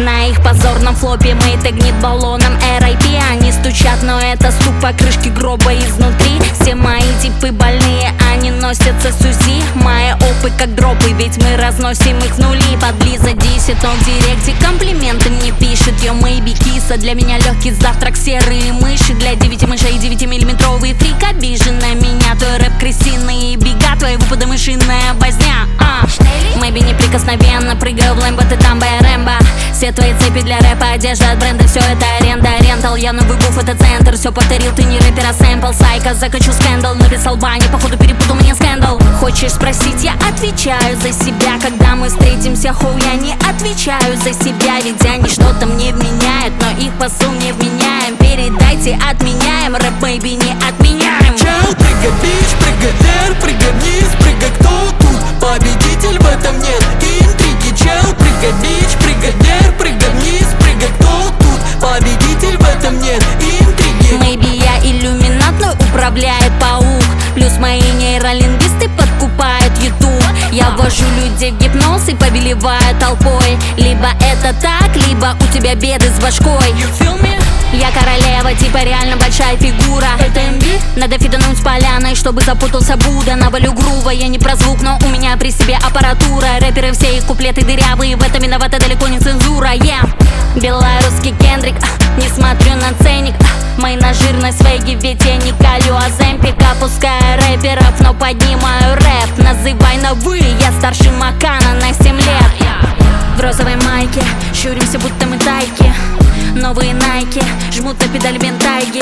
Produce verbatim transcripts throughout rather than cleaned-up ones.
На их позорном флопе мейт гнит баллоном эр ай пи. Они стучат, но это стук по крышке гроба изнутри. Все мои типы больные, они носятся с УЗИ. Мои опы как дропы, ведь мы разносим их в нули. Подлиза десять, но в директе комплименты мне пишет. Йо, мэйби киса, для меня легкий завтрак, серые мыши. Для девяти мышей девятимиллиметровый фрик обижен на меня. Твой рэп крысиные бега, твои выпады мышиная возня. а. Мэйби неприкосновенно, прыгаю в лэмбо, ты дамбо и рэмбо. Все твои цепи для рэпа, одежда от бренда, все это аренда, рентал. Я новый буф, это центр, все повторил, ты не рэпер, а сэмпл. Сайка, закачу скандал, написал Баня, походу перепутал мне скандал. Хочешь спросить, я отвечаю за себя. Когда мы встретимся, хоу, я не отвечаю за себя. Ведь они что-то мне вменяют, но их посыл не вменяем. Передайте, отменяем, рэп мэйби не отменяем. Чел, прыгай, бич, прыгай вверх, прыгай вниз, прыгай, кто тут победитель, в этом нет интриги. Чел, прыгай, бич, прыгай вверх, прыгай вниз, прыгай, кто тут победитель, в этом нет интриги. Мэйби я иллюминат, но управляет паук. Плюс мои нейролингвисты подкупают ютуб. Я ввожу людей в гипноз и повелеваю толпой. Либо это так, либо у тебя беды с башкой. You feel me? Я королева, типа реально большая фигура. Это эм би? Надо фидануть с поляной, чтобы запутался Будда. Навалю грува, я не про звук, но у меня при себе аппаратура. Рэперы все их куплеты дырявые, в этом виновата далеко не цензура. yeah. Белорусский Кендрик, а, не смотрю на ценник, а, мои на жирной свеге, ведь я не колю аземпик. Опускаю рэперов, но поднимаю рэп. Называй на вы, я старше Макана на семь лет. В розовой майке, щуримся, будто мы тайки. Новые найки, жмут на педаль бентайги.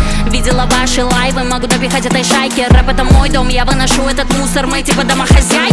Видела ваши лайвы, могу допихать этой шайки. Рэп это мой дом, я выношу этот мусор, мы типа домохозяйки.